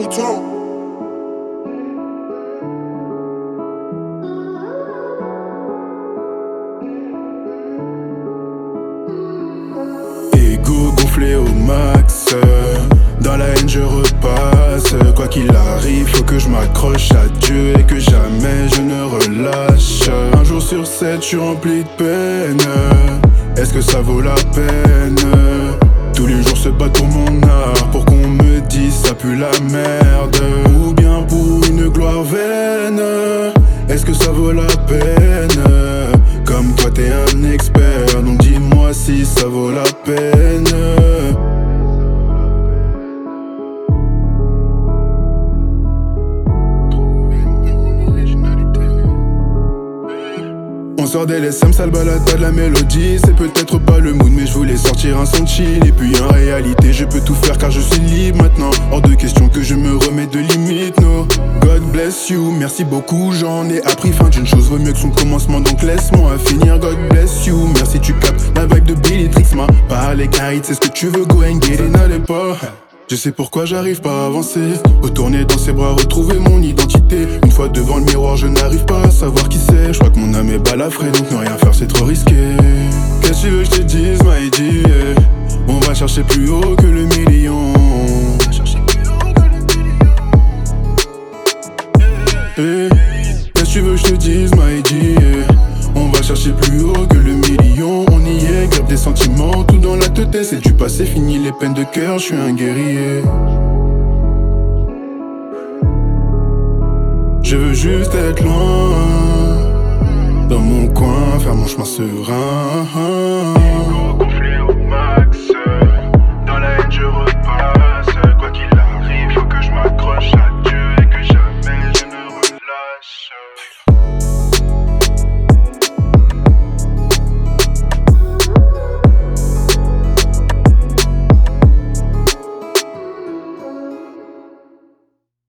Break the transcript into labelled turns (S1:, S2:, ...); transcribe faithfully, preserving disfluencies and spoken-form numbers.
S1: Putain.
S2: Ego gonflé au max, dans la haine je repasse. Quoi qu'il arrive, faut que je m'accroche à Dieu et que jamais je ne relâche. Un jour sur sept, je suis rempli de peine. Est-ce que ça vaut la peine? Tous les jours se battre pour mon art, pour qu'on me dise ça pue la merde. Ou bien pour une gloire vaine. Est-ce que ça vaut la peine? Comme toi t'es un expert, donc dis-moi si ça vaut la peine. On sort des L S M, ça le balade pas de la mélodie. C'est peut-être pas le mood mais je voulais sortir un son de chill. Et puis en réalité je peux tout faire car je suis libre maintenant. Hors de question que je me remette de limite, no. God bless you, merci beaucoup, j'en ai appris. Fin d'une chose vaut mieux que son commencement, donc laisse-moi finir. God bless you, merci tu captes la vague de Billy Trix m'a parlé carré, c'est ce que tu veux, go and get it, n'allez pas. Je sais pourquoi j'arrive pas à avancer. Retourner dans ses bras, retrouver mon identité. Une fois devant le miroir, je n'arrive pas à savoir qui c'est. Je crois que mon âme est balafrée, donc ne rien faire c'est trop risqué. Qu'est-ce que tu veux que je te dise, my dear? On va chercher plus haut que le million. Hey, qu'est-ce que tu veux que je te dise, my dear? On va chercher plus haut que le million. On y est, garde des sentiments, tout dans la tête. C'est du passé, fini les peines de cœur, je suis un guerrier. Je veux juste être loin, dans mon coin, faire mon chemin serein.